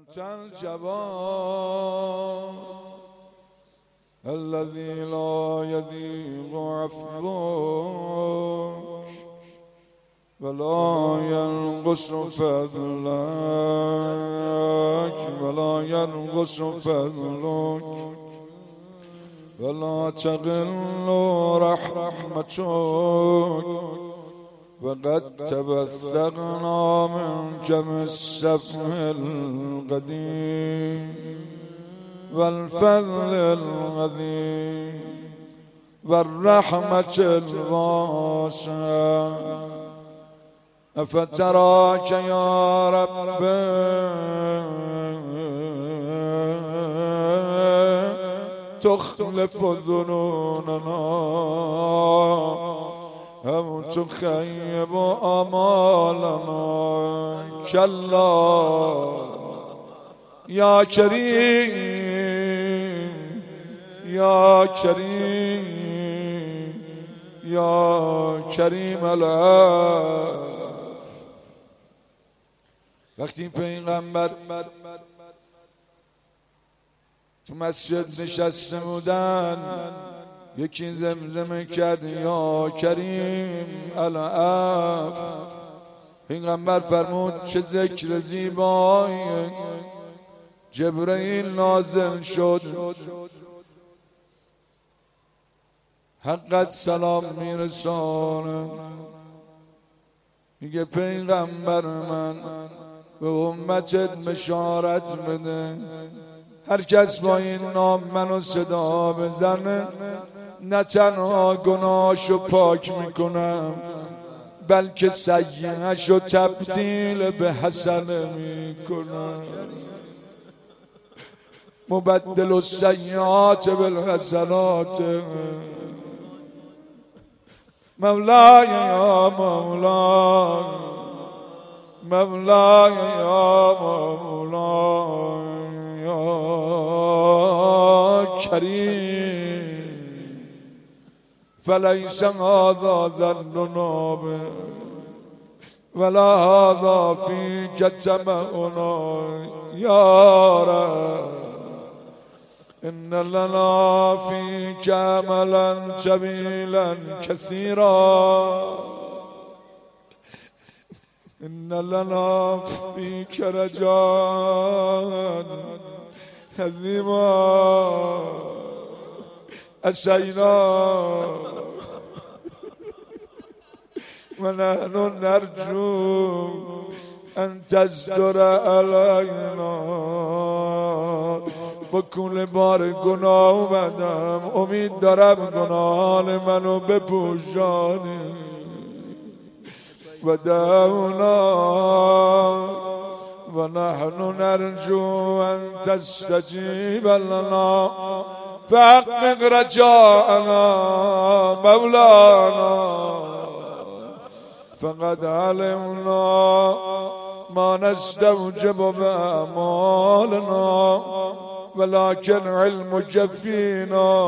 أنت الجواد الذي لا يضيق عفوك ولا ينقص فضلك ولا تقل رحمتك وقد تبثقنا من جم السفه القديم والفضل الغزير والرحمة الواسعة أفتراك يا رب تخلف ظنوننا أو تخيب آمالنا كلا يا كريم يا كريم يا كريم العفو. وقتی پیغمبر تو مسجد نشسته بودن یکی زمزمه کرد یا کریم العفو. پیغمبر فرمود چه ذکر زیبایی. جبرئیل نازل شد حقت سلام میرسانه، میگه پیغمبر من به امتت بشارت بده هر کس با این نام منو صدا بزنه نه تنها گناهشو پاک میکنم بلکه سیئه‌شو تبدیل به حسنه میکنم. مبدل السیئات بالحسنات. مولاي يا مولاي مولاي يا مولاي يا كريم فليس هذا ظننا به ولا هذا فيك تمعنا يا رب. إن لنا فيك أملا جميلا كثيرا إن لنا فيك رجاء عظيما أسينا ونحن نرجو أن تزدر علينا. با کل بار گناه اومدم امید دارم گناهان منو بپوشانی. و دعونا و نحن نرجو ان تستجیب لنا فحقق رجاءنا مولانا. فقد علمنا ما نستوجب بأعمالنا ولكن علم جفينا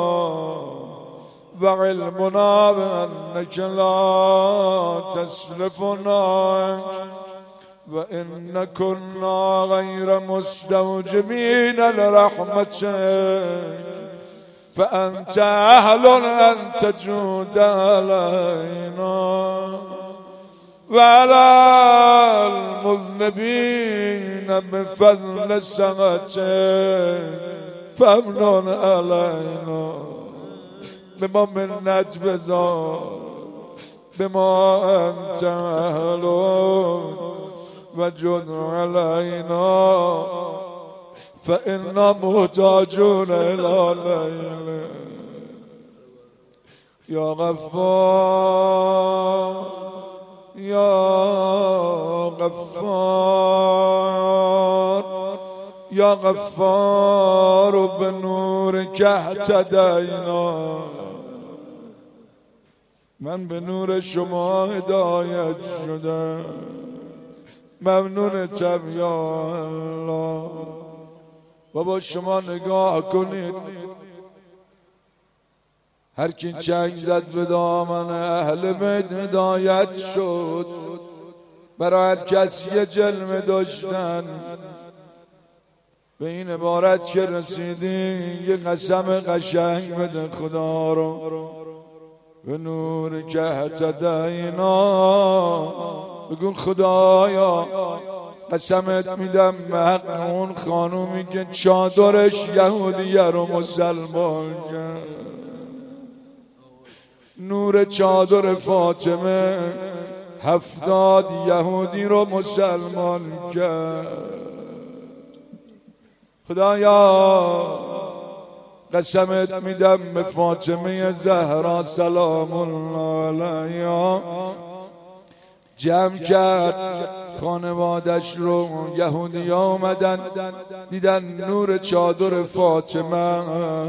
وعلمنا بأنك لا تسلفنا وإن كنا غير مستوجبين لرحمتك فأنت أهل أن تجود علينا وعلى المذنبين بفضل سمتك فامنن علينا. بما منت بذار بما أنت أهل وجد علينا فإنا محتاجون إلى الليل. يا غفار يا غفار يا غفار بنورك اهتدينا. من به نور شما هدایت شدم ممنونتم یا الله. بابا شما نگاه کنید هر کی چنگ زد به دامن اهل بیت هدایت شد. برای هر کس یه جلوه داشتن به این عبارت که رسیدی یه قسم قشنگ بده خدا رو. به نور که اهتدینا بگو خدایا قسمت میدم به حق اون خانومی که چادرش یهودیه رو مسلمان کرد. نور چادر فاطمه 70 یهودی رو مسلمان کرد. خدایا قسمت میدم به فاطمه زهرا سلام الله علیها جمع کرد خانوادش رو. یهودی ها اومدن دیدن نور چادر فاطمه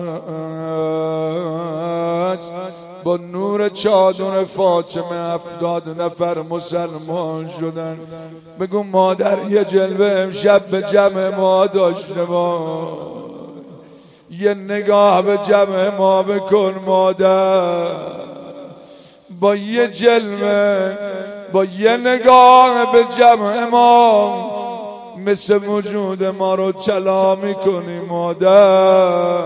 با نور چادر فاطمه 70 نفر مسلمان شدن. بگو مادر یه جلوه امشب به جمع ما داشته با یه نگاه به جمع ما بکن مادر. با یه جلوه با یه نگاه به جمع ما مثل وجود ما رو چلا میکنی مادر.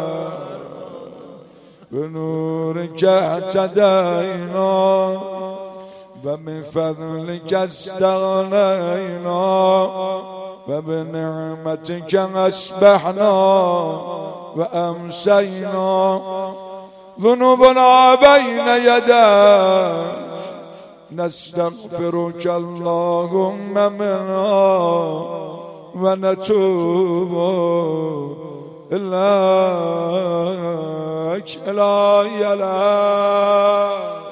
به نور که اهتدینا و من فضلک استغنینا و به نعمتک اصبحنا و امسینا ذنوبنا بین یدیک نستغفرک اللهم منا و نتوب الیک الهی.